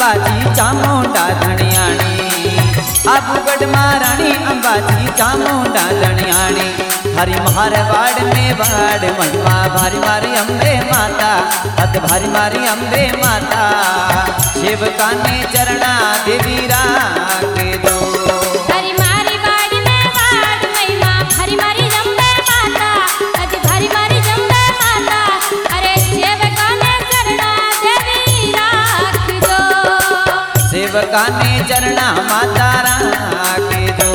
अंबाजी चामुंडा धनियाणी आबूगढ़ महारानी अंबाजी चामुंडा धनियाणी हरि मारवाड़ में वाड़ महिमा भारी मारी अम्बे माता अत भारी मारी अम्बे माता सेवका ने चरणा देवी राखे दो सेवका ने चरणा माता राखे दो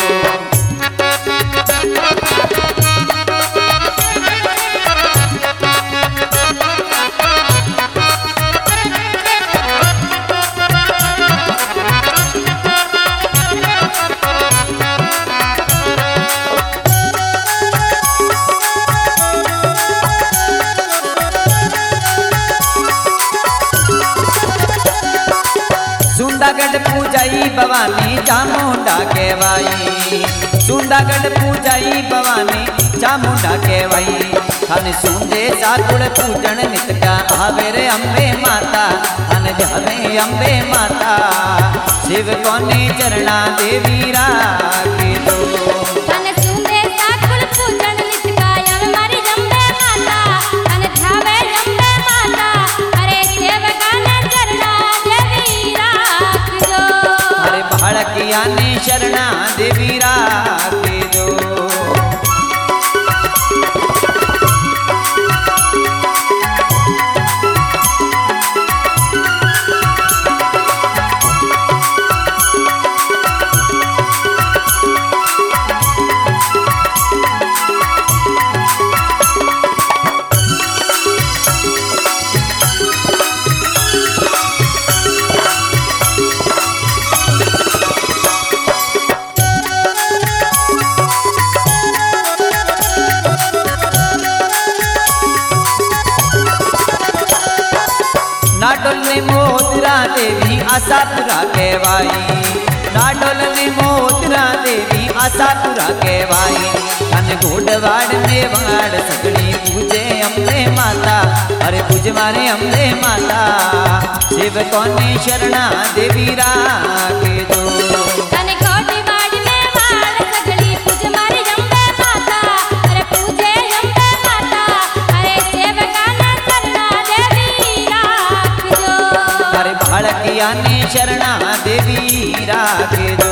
सुंदागढ़ पूजाई भवानी चामुंडा कहवाई सुंदागढ़ पूजाई भवानी चामुंडा कहवाई हन सुंदे साकुड़ पूजन नित का आवे रे अम्बे माता हन जावे अम्बे माता शिव कोने चरणा देवी राखे दो भड़किया ने शरणा देवी राखे दो नाडोल ने मोदरा देवी आशापुरा कहवाई नाडोल ने मोदरा देवी आशापुरा कहवाई अन घोड़वाड़ में वाड़ सगड़ी पूजे अम्बे माता अरे पूज मारे अम्बे माता शिव कोने शरणा देवी राखे दो भड़किया ने शरणा देवी राखे दो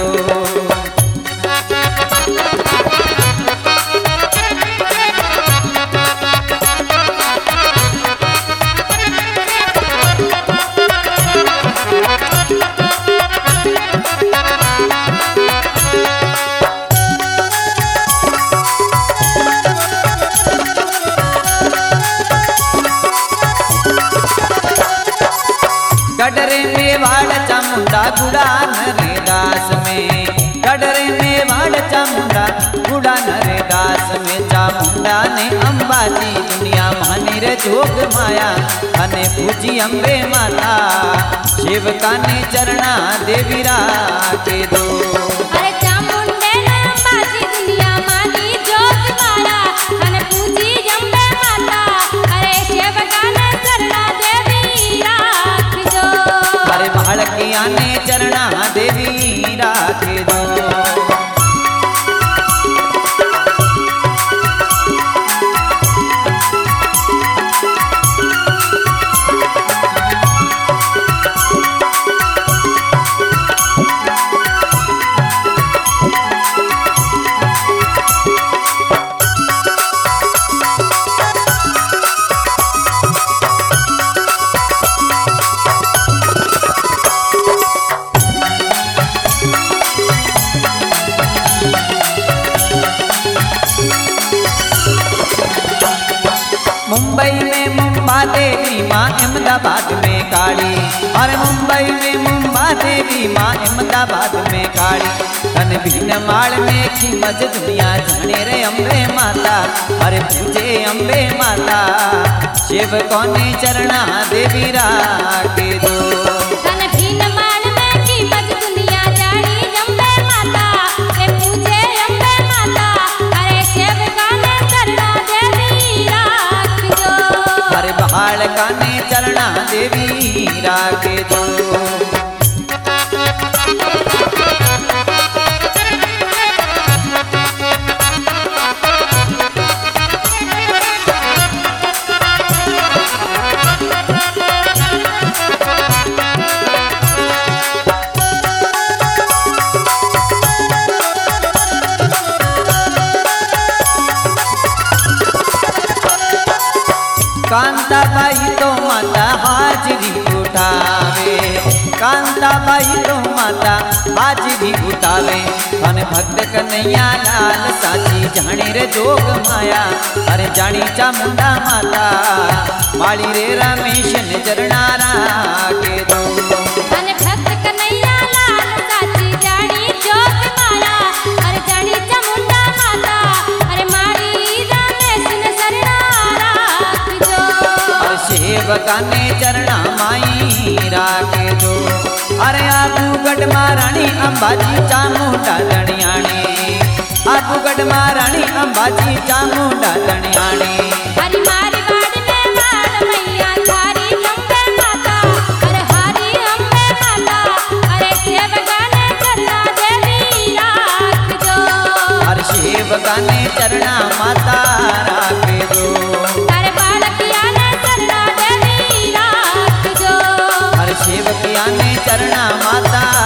गडरे में वाड़ चामुंडा गुड़ा नरे दास में गडरे में वाड़ चामुंडा गुड़ा नरे दास में चामुंडा ने अंबाजी दुनिया मानी रे जोग माया अने पूजी अम्बे माता शिवका ने चरणा देवी राखे दो भड़किया ने चरणा देवी राखे दो मुंबई में मुंबा देवी माँ अहमदाबाद में काली अरे मुंबई में मुंबा देवी माँ अहमदाबाद में काली तन भीन माल में खिमज दुनिया जाने रे अम्बे माता अरे पूजे अम्बे माता शिव कोने चरणा देवी राखे दो बालका ने चरणा देवी राखे दो। कांताबाई तो माता हाजरी उठावे, कांताबाई तो माता हाजरी उठावे। अन भक्त कन्हैया लाल साची जानी रे जोग माया, अरे जानी चामुंडा माता माली रे रमेश ने चरणा राखे दो। अन भक्त कन्हैया लाल साची जानी जोग माया, अरे जानी चामुंडा माता अरे माली रमेश ने चरणा राख दो। अरे सेवका ने चरणा माई राखे दो। अरे आबूगढ़ महारानी अंबाजी चामुंडा दणियाणी, आबूगढ़ महारानी अंबाजी चामुंडा दणियाणी। हरी मारी वाड़ी में मार मैया थारी अम्बे माता, अरे हरी अम्बे माता अरे सेवका ने चरणा देवी राख दो। अरे सेवका ने चरणा माता राखे दो। तारे बालकिया ने चरणा देवी राख दो। अरे सेवकिया ने चरणा माता